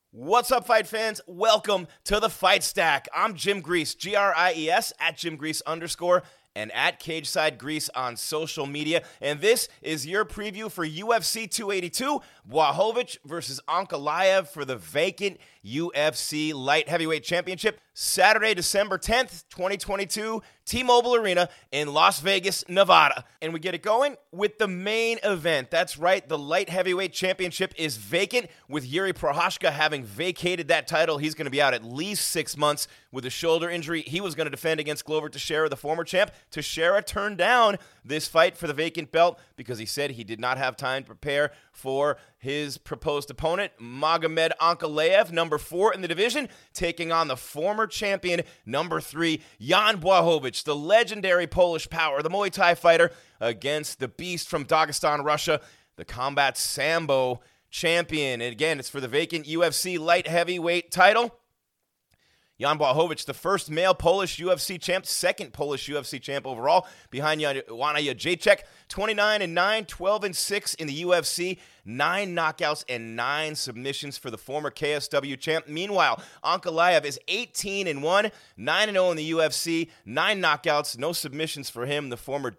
What's up, fight fans? Welcome to the Fight Stack. I'm Jim Grease, Gries, at Jim Grease _ and at Cageside Grease on social media. And this is your preview for UFC 282, Blachowicz versus Ankalaev for the vacant UFC Light Heavyweight Championship, Saturday, December 10th, 2022, T-Mobile Arena in Las Vegas, Nevada. And we get it going with the main event. That's right, the Light Heavyweight Championship is vacant, with Yuri Prochazka having vacated that title. He's going to be out at least 6 months with a shoulder injury. He was going to defend against Glover Teixeira, the former champ. Teixeira turned down this fight for the vacant belt because he said he did not have time to prepare for his proposed opponent, Magomed Ankalaev, number 4 in the division, taking on the former champion, number 3, Jan Blachowicz, the legendary Polish power, the Muay Thai fighter, against the beast from Dagestan, Russia, the Combat Sambo champion. And again, it's for the vacant UFC light heavyweight title. Jan Blachowicz, the first male Polish UFC champ, second Polish UFC champ overall, behind Joanna Jędrzejczyk, 29-9, 12-6 in the UFC, 9 knockouts and 9 submissions for the former KSW champ. Meanwhile, Ankalaev is 18-1, 9-0 in the UFC, 9 knockouts, no submissions for him, the former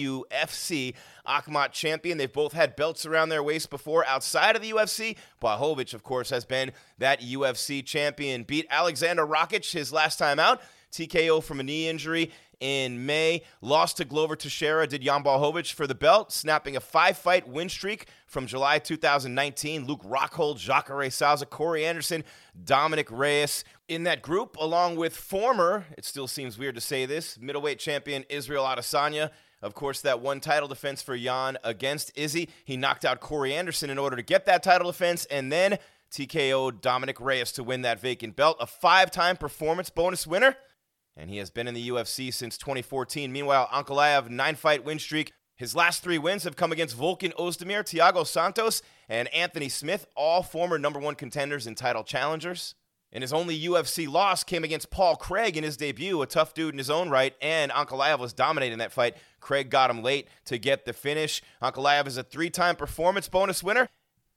WFC Akhmat champion. They've both had belts around their waist before outside of the UFC. Blachowicz, of course, has been that UFC champion. Beat Alexander Rakic his last time out, TKO from a knee injury in May. Lost to Glover Teixeira, did Jan Blachowicz for the belt, snapping a 5-fight win streak from July 2019. Luke Rockhold, Jacare Souza, Corey Anderson, Dominic Reyes in that group, along with former, it still seems weird to say this, middleweight champion Israel Adesanya. Of course, that one title defense for Jan against Izzy. He knocked out Corey Anderson in order to get that title defense, and then TKO'd Dominic Reyes to win that vacant belt. A 5-time performance bonus winner, and he has been in the UFC since 2014. Meanwhile, Ankalaev, 9-fight win streak. His last 3 wins have come against Volkan Ozdemir, Thiago Santos, and Anthony Smith, all former number 1 contenders and title challengers. And his only UFC loss came against Paul Craig in his debut, a tough dude in his own right, and Ankalaev was dominating that fight. Craig got him late to get the finish. Ankalaev is a 3-time performance bonus winner,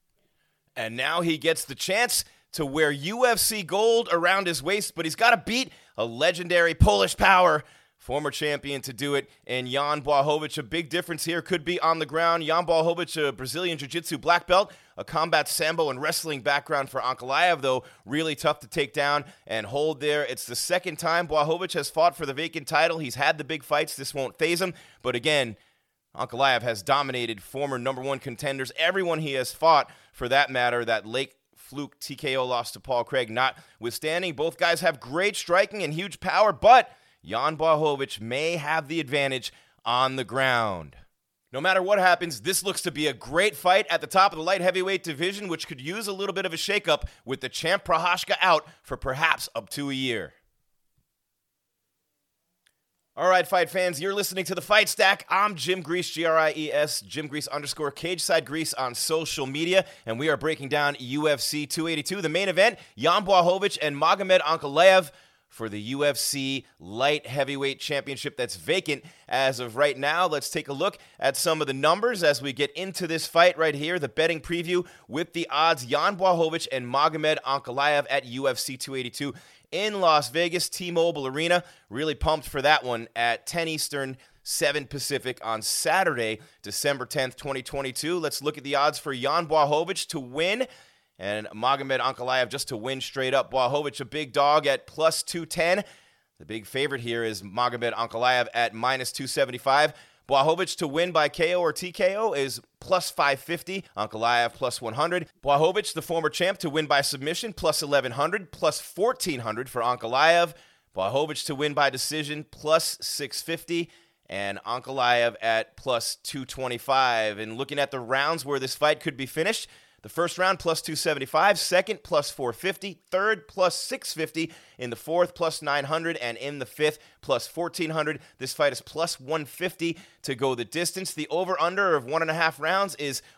and now he gets the chance to wear UFC gold around his waist, but he's got to beat a legendary Polish power, former champion, to do it. And Jan Blachowicz, a big difference here could be on the ground. Jan Blachowicz, a Brazilian Jiu-Jitsu black belt, a combat sambo and wrestling background for Ankalaev, though really tough to take down and hold there. It's the second time Blachowicz has fought for the vacant title. He's had the big fights. This won't faze him. But again, Ankalaev has dominated former number 1 contenders, everyone he has fought for that matter. That late fluke TKO loss to Paul Craig notwithstanding. Both guys have great striking and huge power, but Jan Blachowicz may have the advantage on the ground. No matter what happens, this looks to be a great fight at the top of the light heavyweight division, which could use a little bit of a shakeup with the champ Prochazka out for perhaps up to a year. All right, fight fans, you're listening to The Fight Stack. I'm Jim Grease, Gries, Jim Grease _ Cageside Grease on social media, and we are breaking down UFC 282, the main event, Jan Blachowicz and Magomed Ankalaev for the UFC Light Heavyweight Championship that's vacant as of right now. Let's take a look at some of the numbers as we get into this fight right here, the betting preview with the odds. Jan Blachowicz and Magomed Ankalaev at UFC 282 in Las Vegas, T-Mobile Arena. Really pumped for that one at 10 Eastern, 7 Pacific on Saturday, December 10th, 2022. Let's look at the odds for Jan Blachowicz to win and Magomed Ankalaev just to win straight up. Blachowicz, a big dog at plus 210. The big favorite here is Magomed Ankalaev at minus 275. Blachowicz to win by KO or TKO is plus 550. Ankalaev plus 100. Blachowicz, the former champ, to win by submission, plus 1100. Plus 1400 for Ankalaev. Blachowicz to win by decision, plus 650. And Ankalaev at plus 225. And looking at the rounds where this fight could be finished, the first round, plus 275. Second, plus 450. Third, plus 650. In the fourth, plus 900. And in the fifth, plus 1,400. This fight is plus 150 to go the distance. The over-under of 1.5 rounds is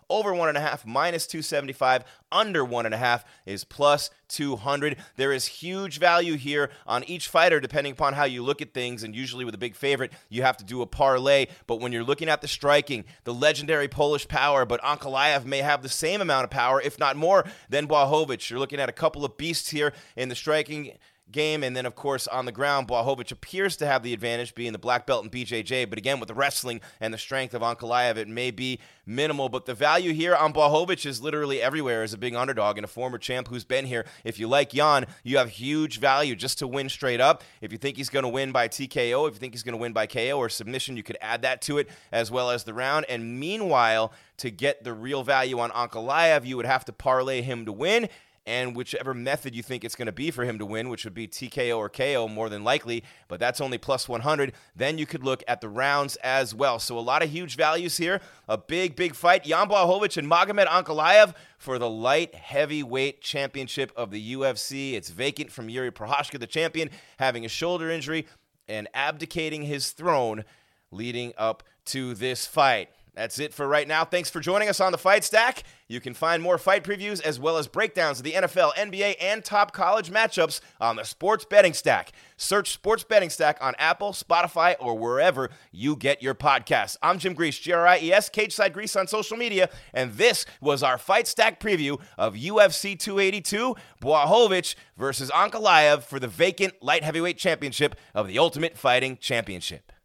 over 1.5, minus 275. Under 1.5 is plus 200. There is huge value here on each fighter depending upon how you look at things, and usually with a big favorite, you have to do a parlay. But when you're looking at the striking, the legendary Polish power, but Ankalaev may have the same amount of power, if not more, than Błachowicz. You're looking at a couple of beasts here in the striking game, and then of course on the ground, Błachowicz appears to have the advantage, being the black belt in BJJ, but again with the wrestling and the strength of Ankalaev, it may be minimal. But the value here on Błachowicz is literally everywhere as a big underdog and a former champ who's been here. If you like Jan, you have huge value just to win straight up. If you think he's going to win by TKO, if you think he's going to win by KO or submission, you could add that to it as well as the round. And meanwhile, to get the real value on Ankalaev, you would have to parlay him to win. And whichever method you think it's going to be for him to win, which would be TKO or KO more than likely, but that's only plus 100, then you could look at the rounds as well. So a lot of huge values here. A big, big fight. Jan Błachowicz and Magomed Ankalaev for the light heavyweight championship of the UFC. It's vacant from Yuri Prochazka, the champion, having a shoulder injury and abdicating his throne leading up to this fight. That's it for right now. Thanks for joining us on the Fight Stack. You can find more fight previews as well as breakdowns of the NFL, NBA, and top college matchups on the Sports Betting Stack. Search Sports Betting Stack on Apple, Spotify, or wherever you get your podcasts. I'm Jim Grease, G-R-I-E-S, Cageside Grease on social media, and this was our Fight Stack preview of UFC 282, Błachowicz versus Ankalaev for the vacant light heavyweight championship of the Ultimate Fighting Championship.